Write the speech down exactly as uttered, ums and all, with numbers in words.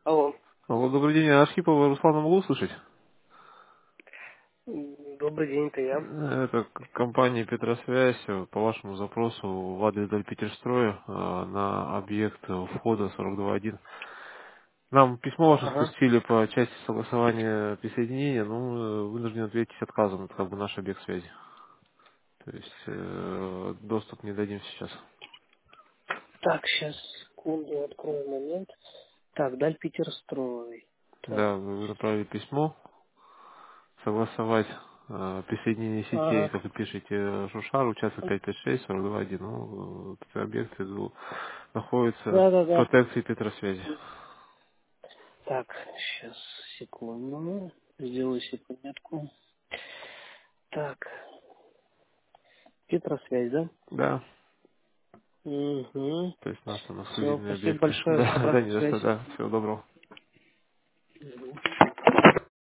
Алло. Алло, добрый день, Архипова Руслана могу услышать? М, Добрый день, это я. Это к- компания Петросвязь э, по вашему запросу в адрес Дальпетерстроя э, на объект э, входа сорок два один. Нам письмо ваше Ага. спустили по части согласования присоединения, но вынуждены ответить отказом, это как бы наш объект связи. То есть э, доступ не дадим сейчас. Так, сейчас, секунду, открою момент. Так, Даль Питерстрой. Так. Да, вы направили письмо, согласовать э, присоединение сетей, Ага. как вы пишете, э, Шушар, участок пять пять шесть, сорок два один. Ну, э, этот объект иду- находится в Да-да-да. протекции Петросвязи. Так, сейчас, секунду. Сделаю себе пометку. Так, Петросвязь, да? Да, Угу. то есть у нас там Все, эксклюзивные спасибо объекты. большое за Да, да, обратную не за что, связь. да. Всего доброго.